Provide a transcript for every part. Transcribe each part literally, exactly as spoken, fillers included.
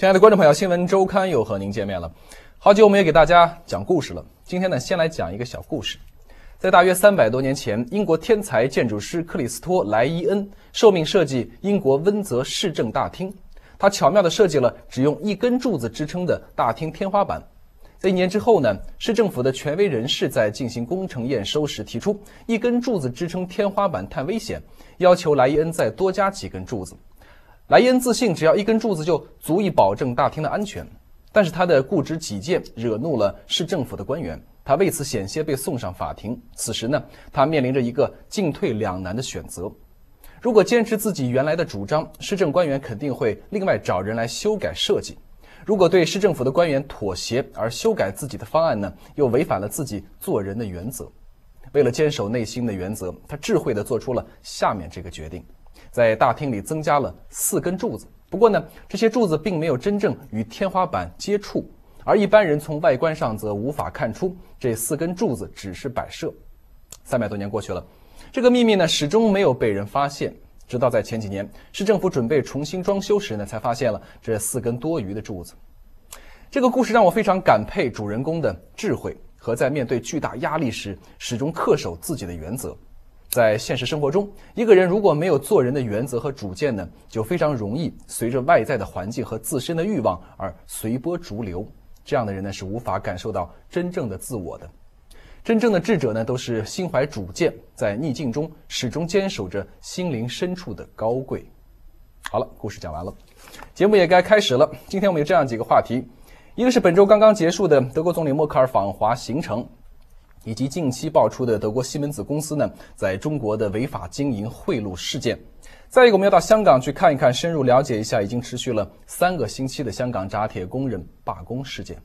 亲爱的观众朋友，新闻周刊又和您见面了。好久我们也给大家讲故事了，今天呢，先来讲一个小故事。在大约三百多年前，英国天才建筑师克里斯托·莱伊恩受命设计英国温泽市政大厅。他巧妙地设计了只用一根柱子支撑的大厅天花板。在一年之后呢，市政府的权威人士在进行工程验收时提出，一根柱子支撑天花板太危险，要求莱伊恩再多加几根柱子。莱伊恩自信只要一根柱子就足以保证大厅的安全，但是他的固执己见惹怒了市政府的官员，他为此险些被送上法庭。此时呢，他面临着一个进退两难的选择。如果坚持自己原来的主张，市政官员肯定会另外找人来修改设计；如果对市政府的官员妥协而修改自己的方案呢，又违反了自己做人的原则。为了坚守内心的原则，他智慧地做出了下面这个决定。在大厅里增加了四根柱子，不过呢，这些柱子并没有真正与天花板接触，而一般人从外观上则无法看出这四根柱子只是摆设。三百多年过去了，这个秘密呢始终没有被人发现，直到在前几年，市政府准备重新装修时呢，才发现了这四根多余的柱子。这个故事让我非常感佩主人公的智慧和在面对巨大压力时始终恪守自己的原则。在现实生活中，一个人如果没有做人的原则和主见呢，就非常容易随着外在的环境和自身的欲望而随波逐流。这样的人呢，是无法感受到真正的自我的。真正的智者呢，都是心怀主见，在逆境中始终坚守着心灵深处的高贵。好了，故事讲完了，节目也该开始了。今天我们有这样几个话题，一个是本周刚刚结束的德国总理默克尔访华行程，以及近期爆出的德国西门子公司呢在中国的违法经营贿赂事件。再一个，我们要到香港去看一看，深入了解一下已经持续了三个星期的香港扎铁工人罢工事件。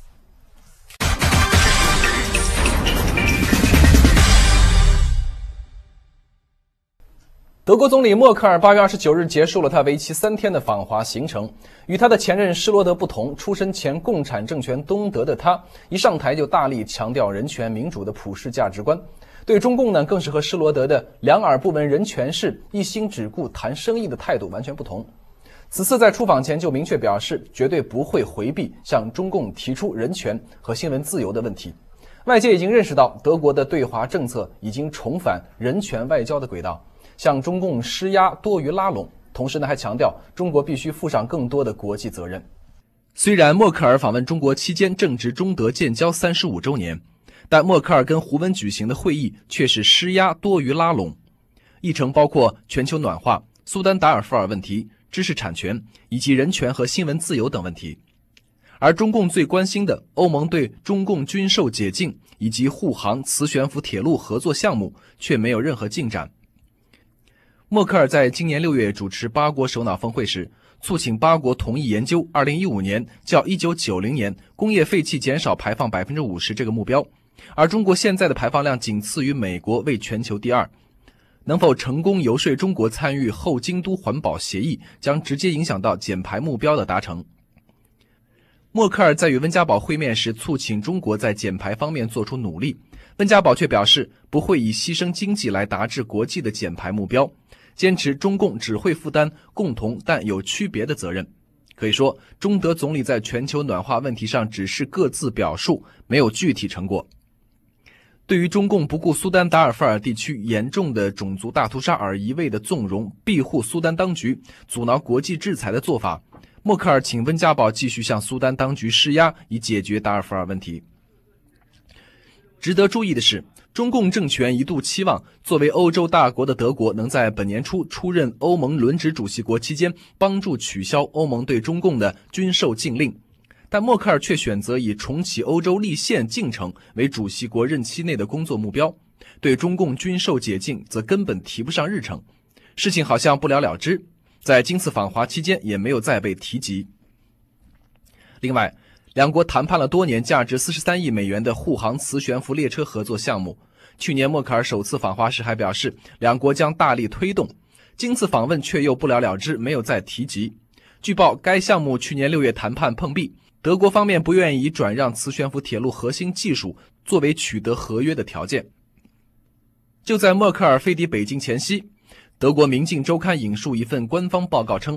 德国总理默克尔八月二十九日结束了他为期三天的访华行程。与他的前任施罗德不同，出身前共产政权东德的他，一上台就大力强调人权民主的普世价值观。对中共呢，更是和施罗德的两耳不闻人权事，一心只顾谈生意的态度完全不同。此次在出访前就明确表示，绝对不会回避向中共提出人权和新闻自由的问题。外界已经认识到，德国的对华政策已经重返人权外交的轨道，向中共施压多于拉拢，同时呢，还强调中国必须负上更多的国际责任。虽然默克尔访问中国期间正值中德建交三十五周年，但默克尔跟胡温举行的会议却是施压多于拉拢，议程包括全球暖化、苏丹达尔富尔问题、知识产权以及人权和新闻自由等问题。而中共最关心的欧盟对中共军售解禁以及沪杭磁悬浮铁路合作项目却没有任何进展。默克尔在今年六月主持八国首脑峰会时，促请八国同意研究二零一五年较一九九零年工业废气减少排放 百分之五十 这个目标，而中国现在的排放量仅次于美国，为全球第二。能否成功游说中国参与后京都环保协议，将直接影响到减排目标的达成。默克尔在与温家宝会面时促请中国在减排方面做出努力，温家宝却表示不会以牺牲经济来达至国际的减排目标，坚持中共只会负担共同但有区别的责任。可以说，中德总理在全球暖化问题上只是各自表述，没有具体成果。对于中共不顾苏丹达尔富尔地区严重的种族大屠杀而一味的纵容庇护苏丹当局，阻挠国际制裁的做法，默克尔请温家宝继续向苏丹当局施压，以解决达尔富尔问题。值得注意的是，中共政权一度期望作为欧洲大国的德国能在本年初出任欧盟轮值主席国期间帮助取消欧盟对中共的军售禁令，但默克尔却选择以重启欧洲立宪进程为主席国任期内的工作目标，对中共军售解禁则根本提不上日程，事情好像不了了之，在今次访华期间也没有再被提及。另外，两国谈判了多年价值四十三亿美元的沪杭磁悬浮列车合作项目，去年默克尔首次访华时还表示两国将大力推动，今次访问却又不了了之，没有再提及。据报该项目去年六月谈判碰壁，德国方面不愿意转让磁悬浮铁路核心技术作为取得合约的条件。就在默克尔飞抵北京前夕，德国《明镜周刊》引述一份官方报告称，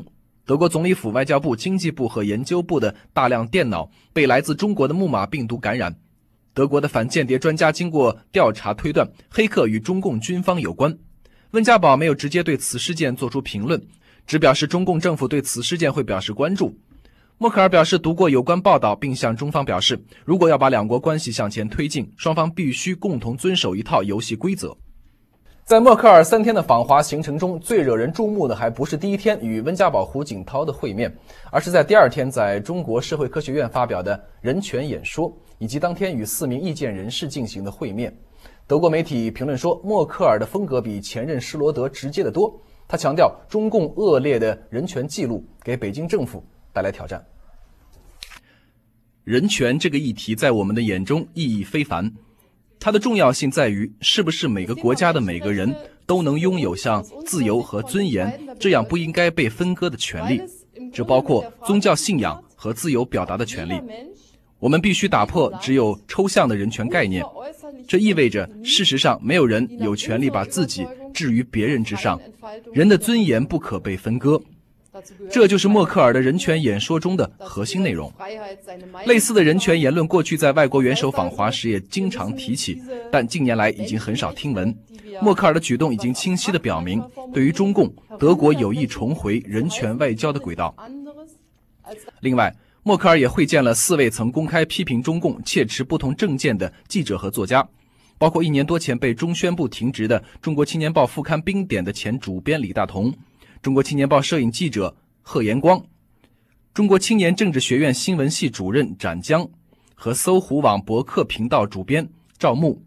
德国总理府、外交部、经济部和研究部的大量电脑被来自中国的木马病毒感染。德国的反间谍专家经过调查推断，黑客与中共军方有关。温家宝没有直接对此事件做出评论，只表示中共政府对此事件会表示关注。默克尔表示读过有关报道，并向中方表示，如果要把两国关系向前推进，双方必须共同遵守一套游戏规则。在默克尔三天的访华行程中，最惹人注目的还不是第一天与温家宝、胡锦涛的会面，而是在第二天在中国社会科学院发表的人权演说，以及当天与四名意见人士进行的会面。德国媒体评论说，默克尔的风格比前任施罗德直接得多。他强调，中共恶劣的人权记录给北京政府带来挑战。人权这个议题在我们的眼中意义非凡，它的重要性在于是不是每个国家的每个人都能拥有像自由和尊严这样不应该被分割的权利，这包括宗教信仰和自由表达的权利。我们必须打破只有抽象的人权概念，这意味着事实上没有人有权利把自己置于别人之上，人的尊严不可被分割。这就是默克尔的人权演说中的核心内容。类似的人权言论过去在外国元首访华时也经常提起，但近年来已经很少听闻。默克尔的举动已经清晰地表明，对于中共，德国有意重回人权外交的轨道。另外，默克尔也会见了四位曾公开批评中共、切持不同政见的记者和作家，包括一年多前被中宣部停职的中国青年报副刊冰点的前主编李大同，中国青年报摄影记者贺延光，中国青年政治学院新闻系主任展江和搜狐网博客频道主编赵牧。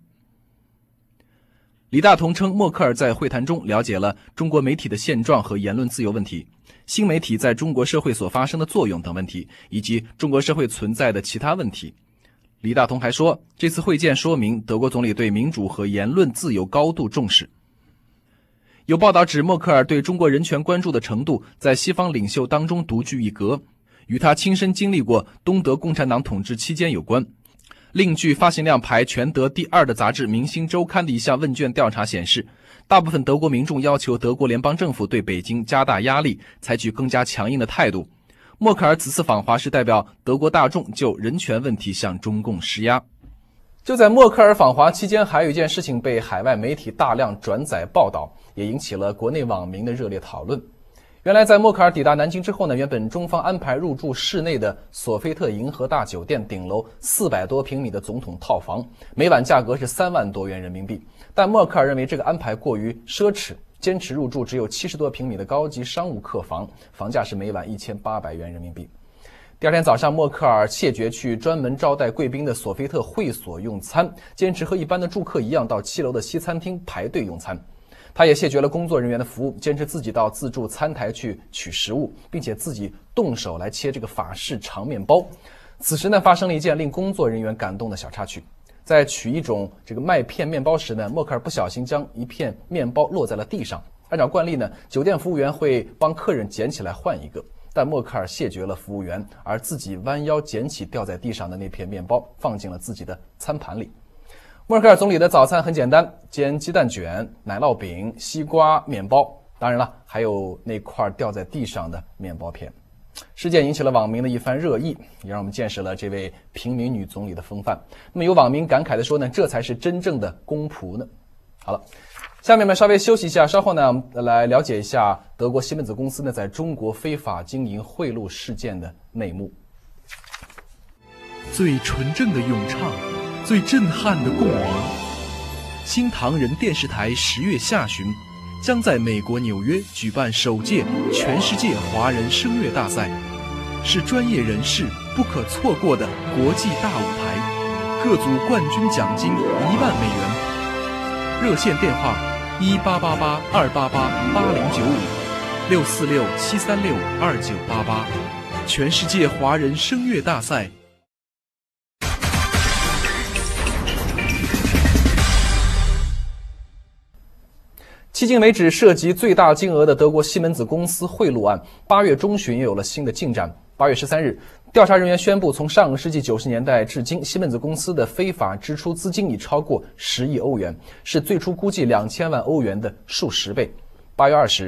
李大同称，默克尔在会谈中了解了中国媒体的现状和言论自由问题，新媒体在中国社会所发生的作用等问题，以及中国社会存在的其他问题。李大同还说，这次会见说明德国总理对民主和言论自由高度重视。有报道指，默克尔对中国人权关注的程度在西方领袖当中独具一格，与他亲身经历过东德共产党统治期间有关。另据发行量排全德第二的杂志《明星周刊》的一项问卷调查显示，大部分德国民众要求德国联邦政府对北京加大压力，采取更加强硬的态度。默克尔此次访华是代表德国大众就人权问题向中共施压。就在默克尔访华期间，还有一件事情被海外媒体大量转载报道，也引起了国内网民的热烈讨论。原来在默克尔抵达南京之后呢，原本中方安排入住室内的索菲特银河大酒店顶楼四百多平米的总统套房，每晚价格是三万多元人民币。但默克尔认为这个安排过于奢侈，坚持入住只有七十多平米的高级商务客房，房价是每晚一千八百元人民币。第二天早上，默克尔谢绝去专门招待贵宾的索菲特会所用餐，坚持和一般的住客一样到七楼的西餐厅排队用餐。他也谢绝了工作人员的服务，坚持自己到自助餐台去取食物，并且自己动手来切这个法式长面包。此时呢，发生了一件令工作人员感动的小插曲。在取一种这个麦片面包时呢，默克尔不小心将一片面包落在了地上。按照惯例呢，酒店服务员会帮客人捡起来换一个，但默克尔谢绝了服务员，而自己弯腰捡起掉在地上的那片面包，放进了自己的餐盘里。默克尔总理的早餐很简单，煎鸡蛋卷、奶酪饼、西瓜、面包，当然了，还有那块掉在地上的面包片。事件引起了网民的一番热议，也让我们见识了这位平民女总理的风范。那么有网民感慨地说呢，这才是真正的公仆呢。好了，下面我们稍微休息一下，稍后呢来了解一下德国西门子公司呢在中国非法经营贿赂事件的内幕。 最纯正的咏唱，最震撼的共鸣。新唐人电视台十月下旬将在美国纽约举办首届全世界华人声乐大赛，是专业人士不可错过的国际大舞台，各组冠军奖金一万美元。热线电话一八八八二八八八零九五六四六七三六二九八八。全世界华人声乐大赛。 迄今为止涉及最大金额的德国西门子公司贿赂案，八月中旬也有了新的进展。八月十三日，调查人员宣布，从上个世纪九十年代至今，西门子公司的非法支出资金已超过十亿欧元，是最初估计两千万欧元的数十倍。八月二十日，德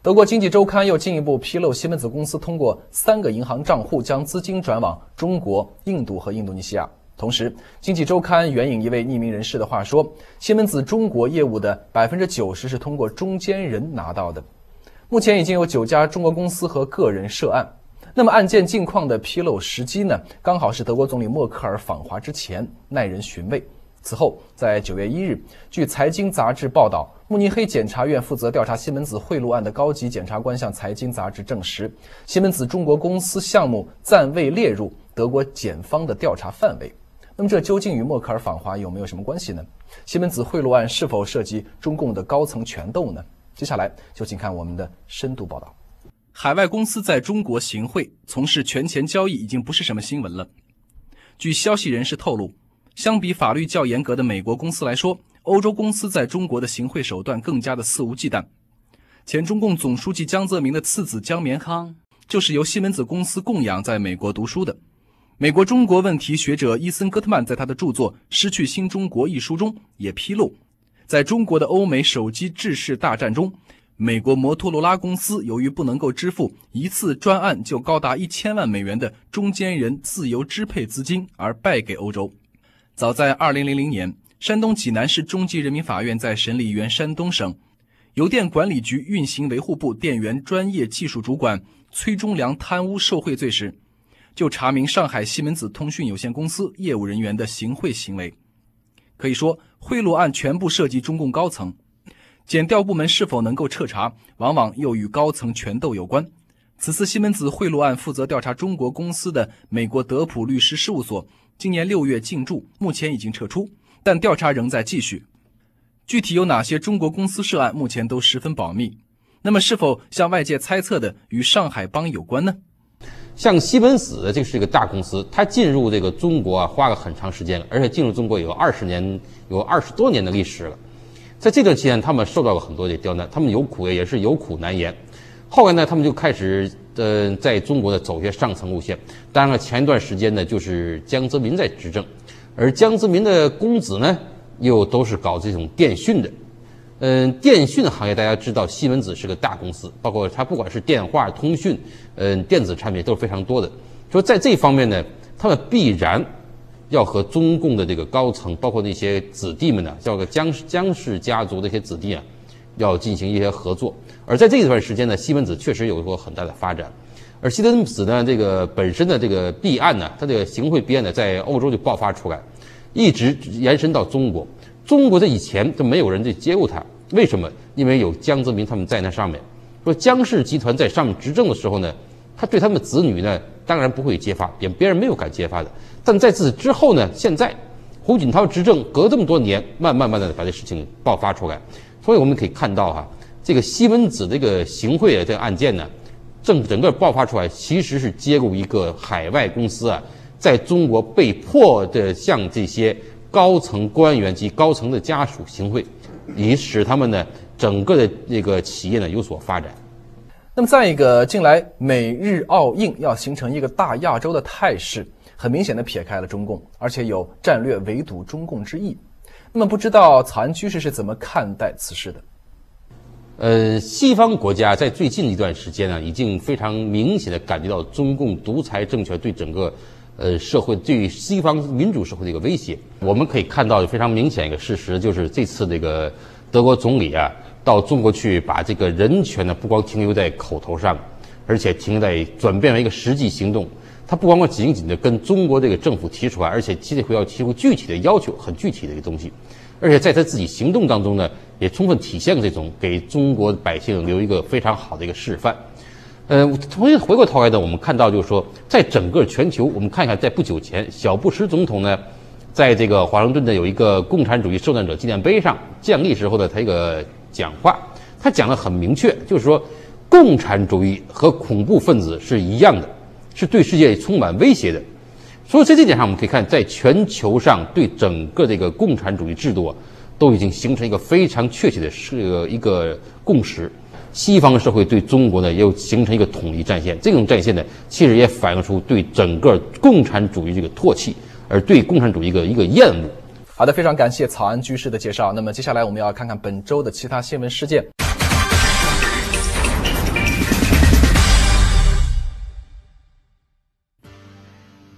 德国经济周刊又进一步披露，西门子公司通过三个银行账户将资金转往中国、印度和印度尼西亚。同时，经济周刊援引一位匿名人士的话说，西门子中国业务的 百分之九十 是通过中间人拿到的。目前已经有九家中国公司和个人涉案。那么案件近况的披露时机呢，刚好是德国总理默克尔访华之前，耐人寻味。此后，在九月一日，据财经杂志报道，慕尼黑检察院负责调查西门子贿赂案的高级检察官向财经杂志证实，西门子中国公司项目暂未列入德国检方的调查范围。那么这究竟与默克尔访华有没有什么关系呢？西门子贿赂案是否涉及中共的高层权斗呢？接下来就请看我们的深度报道。 海外公司在中国行贿，从事权钱交易已经不是什么新闻了。据消息人士透露，相比法律较严格的美国公司来说，欧洲公司在中国的行贿手段更加的肆无忌惮。前中共总书记江泽民的次子江绵康就是由西门子公司供养在美国读书的。美国中国问题学者伊森·戈特曼在他的著作《失去新中国》一书中也披露，在中国的欧美手机制式大战中，美国摩托罗拉公司由于不能够支付一次专案就高达一千万美元的中间人自由支配资金而败给欧洲。早在二零零零年，山东济南市中级人民法院在审理原山东省邮电管理局运行维护部电源专业技术主管崔忠良贪污受贿罪时，就查明上海西门子通讯有限公司业务人员的行贿行为。可以说，贿赂案全部涉及中共高层，检调部门是否能够彻查，往往又与高层权斗有关。此次西门子贿赂案负责调查中国公司的美国德普律师事务所今年六月进驻，目前已经撤出，但调查仍在继续。具体有哪些中国公司涉案，目前都十分保密。那么是否像外界猜测的与上海帮有关呢？ 像西门子这是一个大公司，它进入这个中国啊，花了很长时间了，而且进入中国有二十年，有二十多年的历史了。在这段期间，他们受到了很多的刁难，他们有苦也是有苦难言。后来呢，他们就开始呃在中国呢走一些上层路线。当然了，前一段时间呢，就是江泽民在执政，而江泽民的公子呢，又都是搞这种电讯的。嗯，电讯行业大家知道，西门子是个大公司，包括它不管是电话、通讯，嗯，电子产品都是非常多的。说在这方面呢，他们必然要和中共的这个高层，包括那些子弟们呢，叫个江江氏家族的一些子弟啊，要进行一些合作。而在这段时间呢，西门子确实有过很大的发展。而西门子呢，这个本身的这个弊案呢，它这个行贿弊案呢，在欧洲就爆发出来，一直延伸到中国。中国在以前都没有人去揭露它，为什么？因为有江泽民他们在那上面。说江氏集团在上面执政的时候呢，他对他们的子女呢，当然不会揭发，别别人没有敢揭发的。但在此之后呢，现在胡锦涛执政隔这么多年，慢慢慢慢的把这事情爆发出来。所以我们可以看到哈，这个西门子这个行贿的这个案件呢，正整个爆发出来，其实是揭露一个海外公司啊，在中国被迫的向这些高层官员及高层的家属行贿，以使他们呢整个的这个企业呢有所发展。 那么再一个，近来美日澳印要形成一个大亚洲的态势，很明显的撇开了中共，而且有战略围堵中共之意。那么不知道草安居士是怎么看待此事的？ 呃，西方国家在最近一段时间呢，已经非常明显的感觉到中共独裁政权对整个呃，社会对西方民主社会的一个威胁。我们可以看到非常明显一个事实，就是这次这个德国总理啊到中国去，把这个人权呢不光停留在口头上，而且停留在转变为一个实际行动。他不光光紧紧的跟中国这个政府提出来，而且这回要提出具体的要求，很具体的一个东西。而且在他自己行动当中呢，也充分体现了这种给中国百姓留一个非常好的一个示范。呃，重新回过头来呢，我们看到就是说，在整个全球，我们看一看，在不久前，小布什总统呢，在这个华盛顿的有一个共产主义受难者纪念碑上降历时候的他一个讲话，他讲得很明确，就是说，共产主义和恐怖分子是一样的，是对世界充满威胁的。所以在这点上，我们可以看，在全球上对整个这个共产主义制度啊，都已经形成一个非常确切的是一个共识。西方社会对中国呢，也有形成一个统一战线，这种战线呢，其实也反映出对整个共产主义这个唾弃，而对共产主义一个一个厌恶。 好的，非常感谢草安居士的介绍。那么接下来我们要看看本周的其他新闻事件。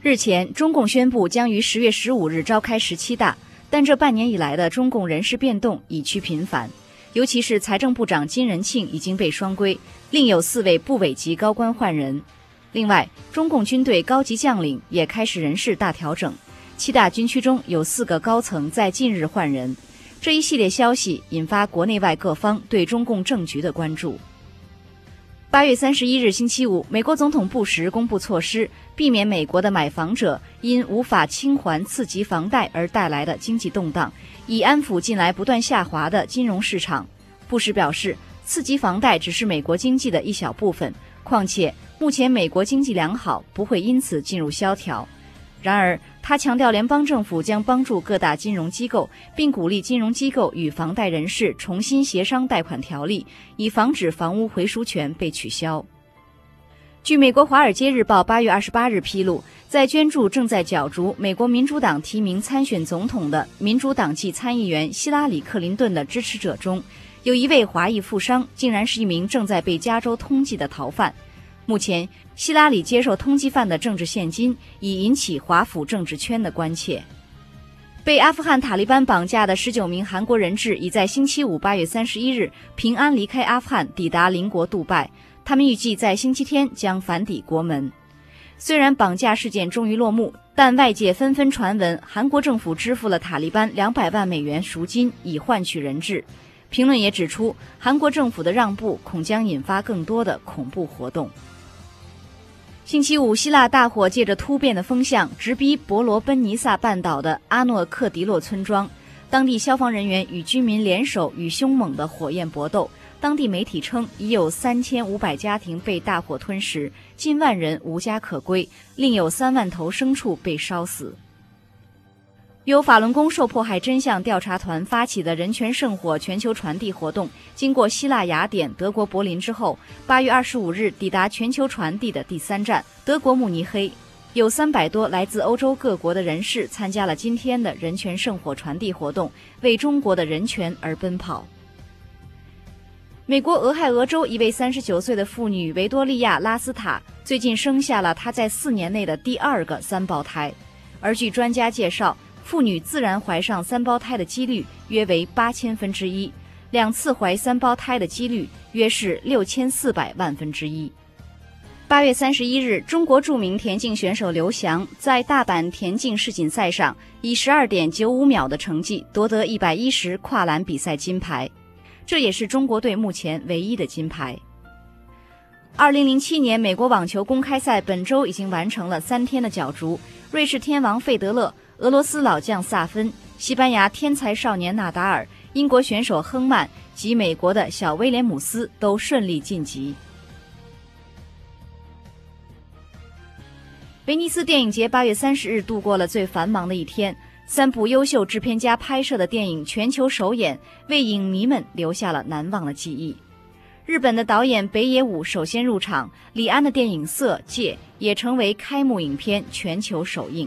日前，中共宣布将于十月十五日召开十七大，但这半年以来的中共人事变动已趋频繁，尤其是财政部长金仁庆已经被双规，另有四位部委级高官换人。另外，中共军队高级将领也开始人事大调整，七大军区中有四个高层在近日换人。这一系列消息引发国内外各方对中共政局的关注。八月三十一日星期五，美国总统布什公布措施，避免美国的买房者因无法清还次级房贷而带来的经济动荡，以安抚近来不断下滑的金融市场。布什表示，次级房贷只是美国经济的一小部分，况且目前美国经济良好，不会因此进入萧条。然而，他强调联邦政府将帮助各大金融机构，并鼓励金融机构与房贷人士重新协商贷款条例，以防止房屋回赎权被取消。据美国《华尔街日报》八月二十八日披露，在捐助正在角逐美国民主党提名参选总统的民主党籍参议员希拉里·克林顿的支持者中，有一位华裔富商竟然是一名正在被加州通缉的逃犯。目前，希拉里接受通缉犯的政治现金，已引起华府政治圈的关切。被阿富汗塔利班绑架的十九名韩国人质已在星期五八月三十一日平安离开阿富汗，抵达邻国杜拜。他们预计在星期天将返抵国门。虽然绑架事件终于落幕，但外界纷纷传闻韩国政府支付了塔利班两百万美元赎金，以换取人质。评论也指出，韩国政府的让步恐将引发更多的恐怖活动。星期五，希腊大火借着突变的风向直逼伯罗奔尼撒半岛的阿诺克迪洛村庄，当地消防人员与居民联手与凶猛的火焰搏斗。当地媒体称，已有三千五百家庭被大火吞噬，近万人无家可归，另有三万头牲畜被烧死。由法轮功受迫害真相调查团发起的人权圣火全球传递活动，经过希腊雅典、德国柏林之后，八月二十五日抵达全球传递的第三站德国慕尼黑。有三百多来自欧洲各国的人士参加了今天的人权圣火传递活动，为中国的人权而奔跑。美国俄亥俄州一位三十九岁的妇女维多利亚·拉斯塔最近生下了她在四年内的第二个三胞胎，而据专家介绍，妇女自然怀上三胞胎的几率约为八千分之一，两次怀三胞胎的几率约是六千四百万分之一。八月三十一日，中国著名田径选手刘翔在大阪田径世锦赛上以十二点九五秒的成绩夺得一百一十跨栏比赛金牌，这也是中国队目前唯一的金牌。二零零七年美国网球公开赛本周已经完成了三天的角逐，瑞士天王费德勒、俄罗斯老将萨芬、西班牙天才少年纳达尔、英国选手亨曼及美国的小威廉姆斯都顺利晋级。威尼斯电影节八月三十日度过了最繁忙的一天，三部优秀制片家拍摄的电影全球首演，为影迷们留下了难忘的记忆。日本的导演北野武首先入场，李安的电影《色戒》也成为开幕影片全球首映。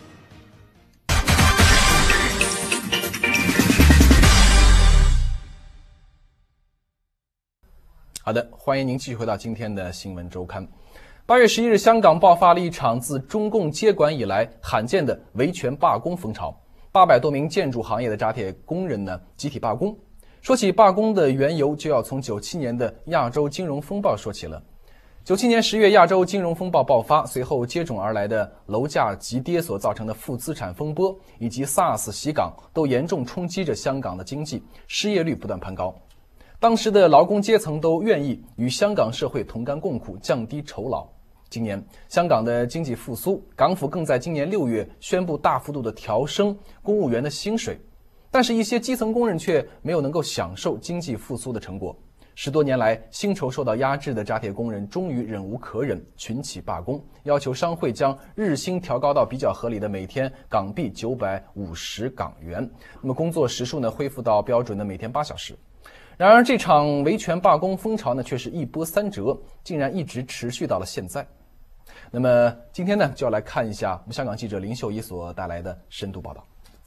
好的，欢迎您继续回到今天的新闻周刊。八月十一日，香港爆发了一场自中共接管以来罕见的维权罢工风潮，八百多名建筑行业的扎铁工人呢集体罢工。说起罢工的缘由，就要从九七年的亚洲金融风暴说起了。九七年十月，亚洲金融风暴爆发，随后接踵而来的楼价急跌所造成的负资产风波，以及 SARS 袭港，都严重冲击着香港的经济，失业率不断攀高。当时的劳工阶层都愿意与香港社会同甘共苦，降低酬劳。今年香港的经济复苏，港府更在今年六月宣布大幅度的调升公务员的薪水，但是一些基层工人却没有能够享受经济复苏的成果。十多年来薪酬受到压制的扎铁工人终于忍无可忍，群起罢工，要求商会将日薪调高到比较合理的每天港币九百五十港元，那么工作时数呢恢复到标准的每天八小时。然而这场维权罢工风潮呢却是一波三折，竟然一直持续到了现在。那么今天呢就要来看一下我们香港记者林秀仪所带来的深度报道。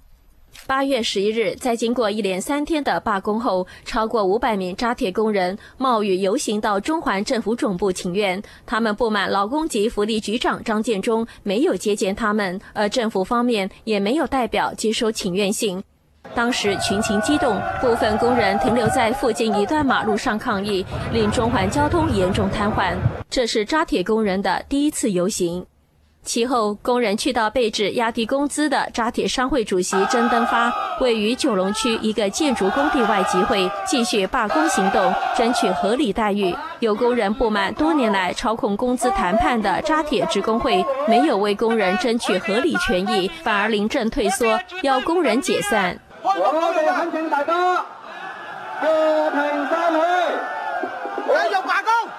八月十一日，在经过一连三天的罢工后，超过五百名扎铁工人冒雨游行到中环政府总部请愿。他们不满劳工及福利局长张建中没有接见他们，而政府方面也没有代表接收请愿信。当时群情激动，部分工人停留在附近一段马路上抗议，令中环交通严重瘫痪。这是扎铁工人的第一次游行。其后，工人去到被指压低工资的扎铁商会主席曾登发位于九龙区一个建筑工地外集会，继续罢工行动，争取合理待遇。有工人不满多年来操控工资谈判的扎铁职工会没有为工人争取合理权益，反而临阵退缩，要工人解散。 我哋懇請大家和平散去，繼續罷工。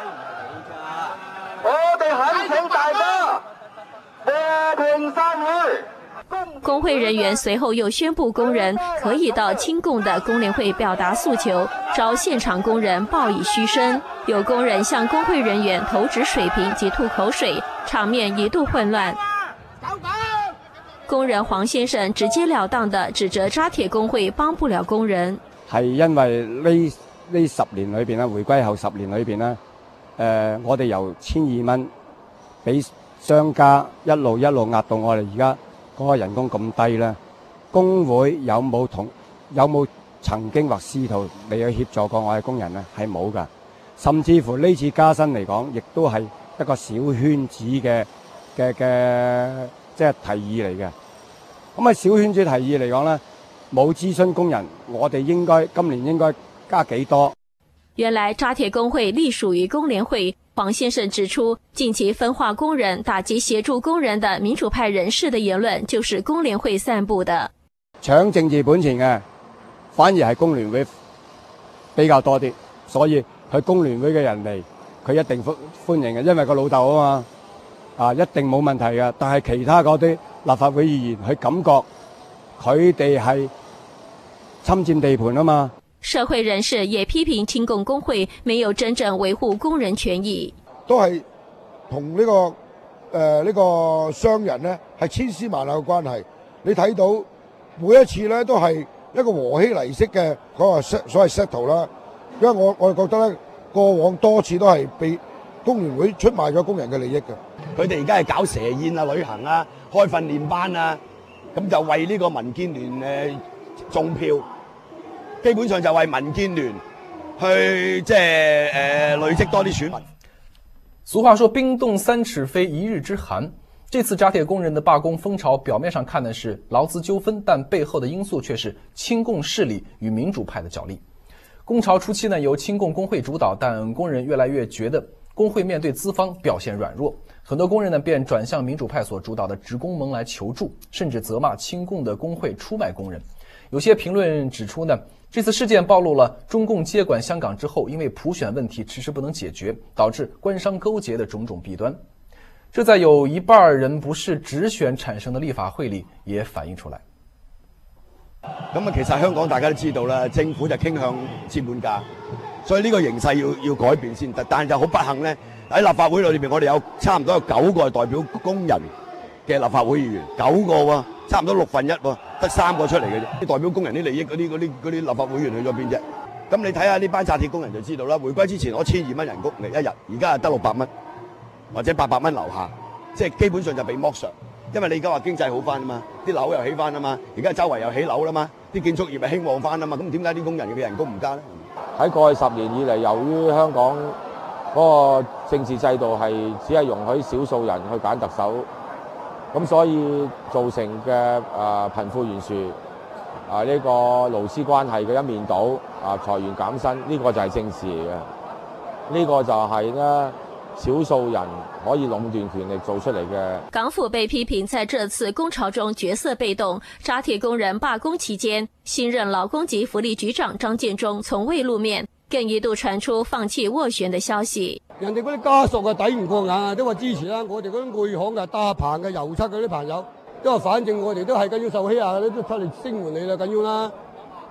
我哋懇請大家和平散去。 工会人员随后又宣布，工人可以到亲共的工联会表达诉求，遭现场工人报以嘘声。有工人向工会人员投掷水瓶及吐口水，场面一度混乱。工人黃先生直截了當地指責紮鐵工會幫不了工人， 係因為呢呢十年裏邊咧，回歸後十年裏邊咧，誒、呃、我哋由千二蚊俾商家一路一路壓到我哋而家嗰個人工咁低咧，工會有冇同有冇曾經或試圖嚟去協助過我哋工人咧？係冇㗎，甚至乎呢次加薪嚟講，亦都係一個小圈子嘅嘅嘅。即係提議嚟嘅，咁啊小圈子提議嚟講咧，冇諮詢工人，我哋應該今年應該加幾多？ 原來紮鐵工會隸屬於工聯會。黃先生指出，近期分化工人、打擊協助工人的民主派人士的言論，就是工聯會散布的。 搶政治本錢嘅，反而係工聯會比較多啲，所以佢工聯會嘅人嚟，佢一定歡歡迎嘅，因為個老豆啊嘛。啊，一定冇問題嘅，但係其他嗰啲立法會議員，佢感覺佢哋係侵佔地盤啊嘛。 社會人士也批評親共工會沒有真正維護工人權益， 都係同呢個誒呢、呃這個商人呢係千絲萬縷嘅關係。你睇到每一次呢都係一個和稀泥式嘅嗰個所謂 settle 啦，因為我我覺得咧過往多次都係被工聯會出賣咗工人嘅利益嘅。 佢哋而家係搞蛇宴啊、旅行啊、開訓練班啊，咁就為呢個民建聯誒種票，基本上就為民建聯去即係誒累積多啲選民。 俗話說冰凍三尺非一日之寒。這次紮鐵工人的罷工風潮，表面上看的是勞資糾紛，但背後的因素卻是親共勢力與民主派的角力。工潮初期呢，由親共工會主導，但工人越來越覺得工會面對資方表現軟弱，很多工人呢便轉向民主派所主導的職工盟來求助，甚至責罵親共的工會出賣工人。有些評論指出呢，這次事件暴露了中共接管香港之後，因為普選問題遲遲不能解決，導致官商勾結的種種弊端。這在有一半人不是直選產生的立法會裏也反映出來。 咁啊，其實香港大家都知道啦，政府就傾向資本家，所以呢個形勢要要改變先得。但係就好不幸咧，喺立法會裏邊，我哋有差唔多有九個係代表工人嘅立法會議員，九個喎，差唔多六分一喎，得三個出嚟嘅啫。代表工人啲利益嗰啲嗰啲嗰啲立法會議員去咗邊啫？咁你睇下呢班紮鐵工人就知道啦。回歸之前攞千二蚊人工嚟一日，而家係得六百蚊或者八百蚊樓下，即係基本上就被剝削。因為你而家話經濟好翻啊嘛，啲樓又起翻啊嘛，而家周圍又起樓啦嘛，啲建築業又興旺翻啊嘛，咁點解啲工人嘅人工唔加咧？ 喺過去十年以嚟，由於香港嗰個政治制度係只係容許少數人去揀特首，咁所以造成嘅誒、呃、貧富懸殊啊呢、這個勞資關係嘅一面倒啊裁員減薪，呢、這個就係政治嚟嘅，呢、這個就係咧。少數人可以壟斷權力做出嚟嘅。 港府被批評在這次工潮中角色被動，紮鐵工人罷工期間，新任勞工及福利局長張建宗從未露面，更一度傳出放棄斡旋嘅消息。 人哋嗰啲家屬啊抵唔過眼，都話支持啦。我哋嗰啲外行嘅搭棚嘅油漆嗰啲朋友，都話反正我哋都係緊要受欺壓，都出嚟聲援你啦，緊要啦。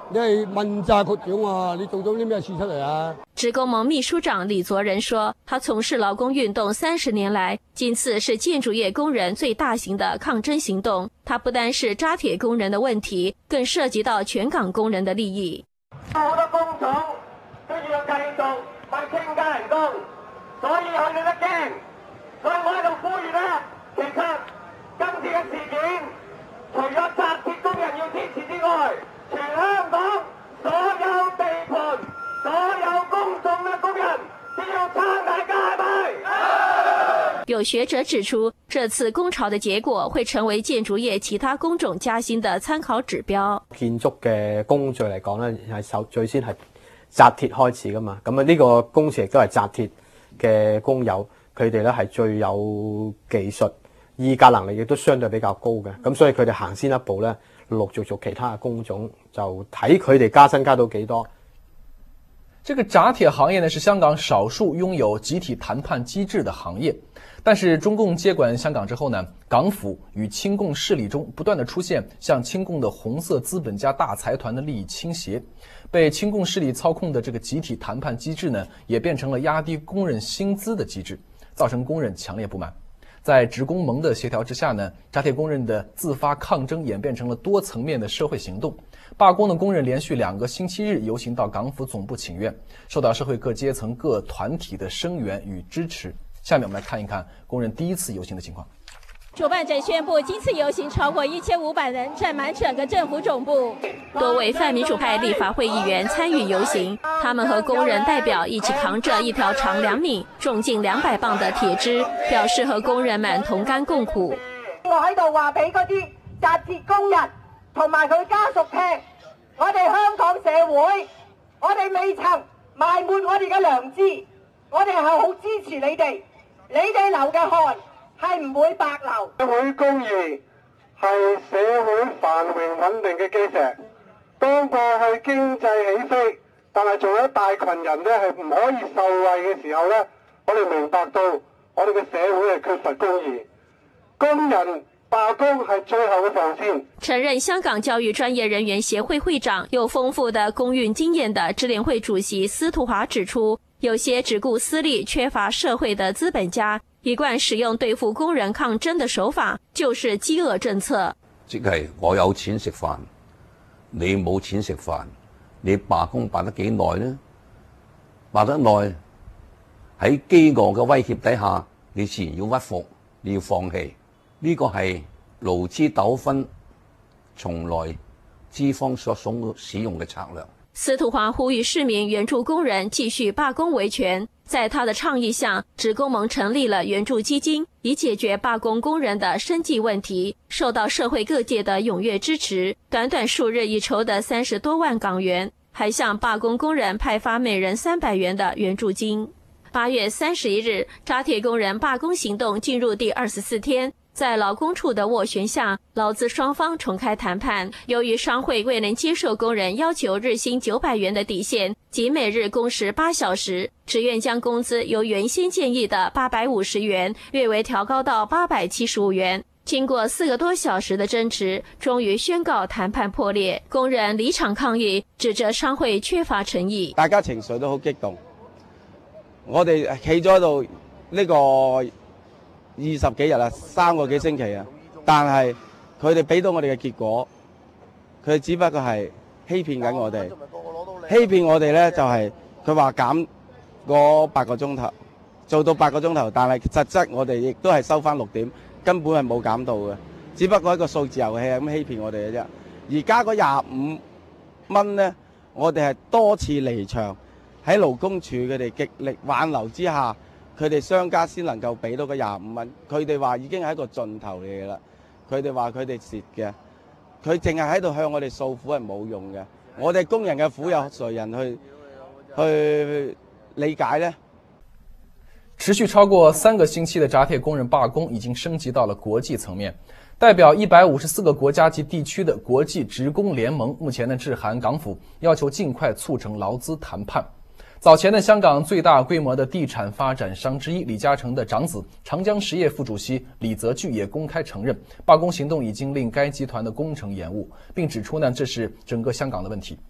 你係問責局長啊，你做咗啲咩事出嚟啊？ 职工盟秘书长李作仁说，他从事劳工运动三十年来，今次是建筑业工人最大型的抗争行动。它不单是扎铁工人的问题，更涉及到全港工人的利益。 好多工廠都要繼續去傾加人工，所以佢哋都驚。所以我喺度呼籲咧，其實今次嘅事件，除咗紮鐵工人要支持之外，全香港所有地盤、所有公眾嘅工人都要撐大家，係咪？ 有學者指出，這次工潮的結果會成為建築業其他工種加薪的參考指標。 建築嘅工序嚟講咧，係首最先係紮鐵開始噶嘛，咁啊呢個工時亦都係紮鐵嘅工友，佢哋咧係最有技術，議價能力亦都相對比較高嘅，咁所以佢哋行先一步咧，陸陸續續其他嘅工種就睇佢哋加薪加到幾多。 這個紮鐵行業呢，是香港少數擁有集體談判機制的行業。但是中共接管香港之後呢，港府與親共勢力中不斷地出現向親共的紅色資本家大財團的利益傾斜，被親共勢力操控的這個集體談判機制呢，也變成了壓低工人薪資的機制，造成工人強烈不滿。在職工盟的協調之下呢，紮鐵工人的自發抗爭演變成了多層面的社會行動。罷工的工人連續兩個星期日遊行到港府總部請願，受到社會各階層各團體的聲援與支持。下面我們來看一看工人第一次遊行的情況。 主辦者宣布，今次遊行超過一千五百人，佔滿整個政府總部。 多位泛民主派立法會議員參與遊行，他們和工人代表一起扛着一條長兩米、重近兩百磅的鐵枝，表示和工人們同甘共苦。 我喺度話俾嗰啲紮鐵工人同埋佢家屬聽，我哋香港社會，我哋未曾埋沒我哋嘅良知，我哋係好支持你哋，你哋流嘅汗係唔會白流。社會公義係社會繁榮穩定嘅基石。當過去經濟起飛，但係仲有一大群人咧係唔可以受惠嘅時候咧，我哋明白到我哋嘅社會係缺乏公義，工人罷工係最後嘅防線。 曾任香港教育專業人員協會會長、有豐富的工運經驗的支聯會主席司徒華指出，有些只顧私利、缺乏社會的資本家，一貫使用對付工人抗爭的手法，就是飢餓政策。 即係我有錢食飯，你冇錢食飯，你罷工罷得幾耐呢？罷得耐，喺飢餓嘅威脅底下，你自然要屈服，你要放棄。呢個係勞資糾紛從來資方所使用嘅策略。 司徒華呼籲市民援助工人繼續罷工維權。在他的倡議下，職工盟成立了援助基金，以解決罷工工人的生計問題，受到社會各界的踴躍支持。短短數日已籌得三十多萬港元，還向罷工工人派發每人三百元的援助金。八月三十一日，紮鐵工人罷工行動進入第二十四天。在勞工處的斡旋下，勞資雙方重開談判。由於商會未能接受工人要求日薪九百元的底線及每日工時八小時，只願將工資由原先建議的八百五十元略微調高到八百七十五元。經過四個多小時的爭持，終於宣告談判破裂。工人離場抗議，指責商會缺乏誠意。 大家情緒都好激動，我哋企咗喺度呢個二十幾日啦，三個幾星期啊，但係佢哋俾到我哋嘅結果，佢哋只不過係欺騙緊我哋，欺騙我哋咧就係佢話減嗰八個鐘頭，做到八個鐘頭，但係實質我哋亦都係收翻六點，根本係冇減到嘅，只不過一個數字遊戲係咁欺騙我哋嘅啫。而家嗰廿五蚊咧，我哋係多次離場，喺勞工處佢哋極力挽留之下，佢哋商家先能夠俾到個廿五蚊，佢哋話已經係一個盡頭嚟嘅啦。佢哋話佢哋蝕嘅，佢淨係喺度向我哋訴苦係冇用嘅。我哋工人嘅苦有誰人去去理解呢？ 持續超過三個星期的紮鐵工人罷工已經升級到了國際層面。代表一百五十四個國家及地區的國際職工聯盟目前呢致函港府，要求盡快促成勞資談判。早前呢，香港最大規模的地產發展商之一李嘉誠的長子長江實業副主席李澤鉅也公開承認，罷工行動已經令該集團的工程延誤，並指出呢，這是整個香港的問題。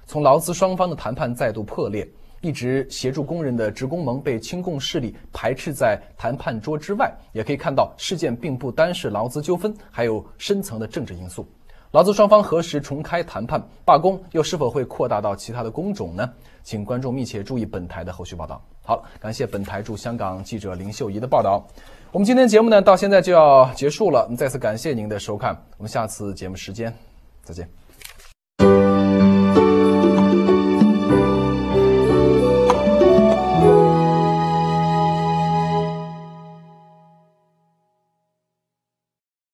从劳资双方的谈判再度破裂，一直协助工人的职工盟被亲共势力排斥在谈判桌之外。也可以看到，事件并不单是劳资纠纷，还有深层的政治因素。劳资双方何时重开谈判？罢工又是否会扩大到其他的工种呢？请观众密切注意本台的后续报道。好，感谢本台驻香港记者林秀仪的报道。我们今天节目呢，到现在就要结束了。我们再次感谢您的收看，我们下次节目时间再见。